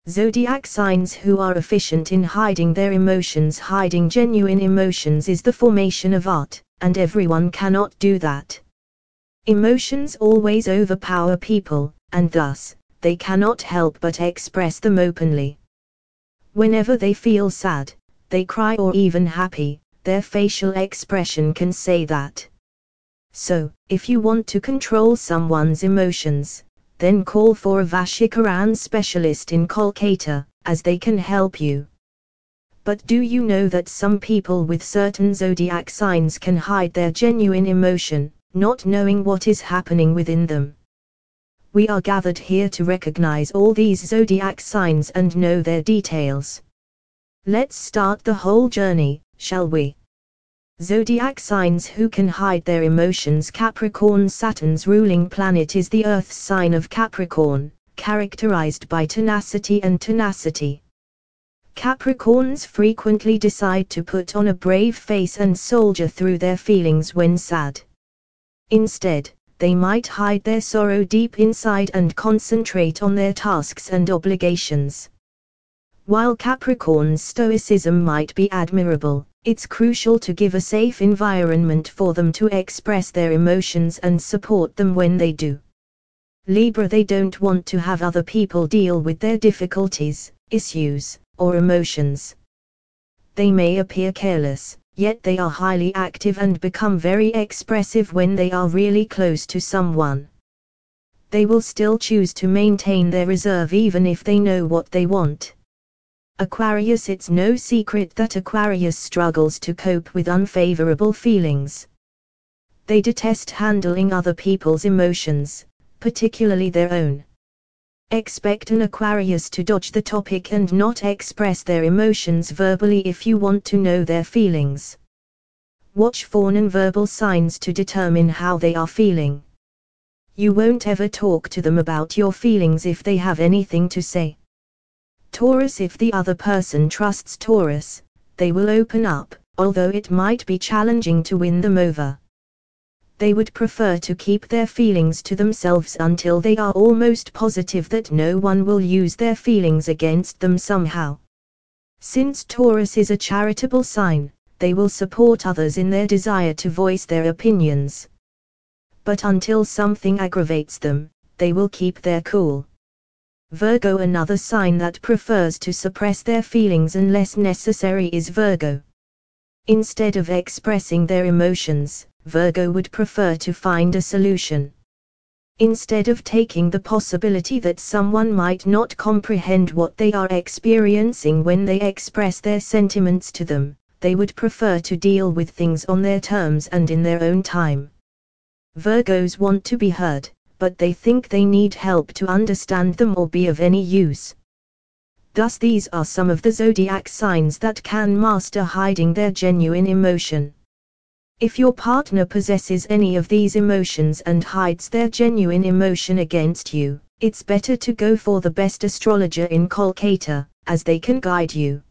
Zodiac signs who are efficient in hiding their emotions. Hiding genuine emotions is the formation of art, and everyone cannot do that. Emotions always overpower people, and thus, they cannot help but express them openly. Whenever they feel sad, they cry, or even happy, their facial expression can say that. So, if you want to control someone's emotions, then call for a Vashikaran specialist in Kolkata, as they can help you. But do you know that some people with certain zodiac signs can hide their genuine emotion, not knowing what is happening within them? We are gathered here to recognize all these zodiac signs and know their details. Let's start the whole journey, shall we? Zodiac signs who can hide their emotions. Capricorn. Saturn's ruling planet is the Earth sign of Capricorn, characterized by tenacity and tenacity. Capricorns frequently decide to put on a brave face and soldier through their feelings when sad. Instead, they might hide their sorrow deep inside and concentrate on their tasks and obligations. While Capricorn's stoicism might be admirable, it's crucial to give a safe environment for them to express their emotions and support them when they do. Libra. They don't want to have other people deal with their difficulties, issues, or emotions. They may appear careless, yet they are highly active and become very expressive when they are really close to someone. They will still choose to maintain their reserve even if they know what they want. Aquarius. It's no secret that Aquarius struggles to cope with unfavorable feelings. They detest handling other people's emotions, particularly their own. Expect an Aquarius to dodge the topic and not express their emotions verbally if you want to know their feelings. Watch for nonverbal signs to determine how they are feeling. You won't ever talk to them about your feelings if they have anything to say. Taurus. If the other person trusts Taurus, they will open up, although it might be challenging to win them over. They would prefer to keep their feelings to themselves until they are almost positive that no one will use their feelings against them somehow. Since Taurus is a charitable sign, they will support others in their desire to voice their opinions. But until something aggravates them, they will keep their cool. Virgo. Another sign that prefers to suppress their feelings unless necessary is Virgo. Instead of expressing their emotions, Virgo would prefer to find a solution. Instead of taking the possibility that someone might not comprehend what they are experiencing when they express their sentiments to them, they would prefer to deal with things on their terms and in their own time. Virgos want to be heard, but they think they need help to understand them or be of any use. Thus these are some of the zodiac signs that can master hiding their genuine emotion. If your partner possesses any of these emotions and hides their genuine emotion against you, it's better to go for the best astrologer in Kolkata, as they can guide you.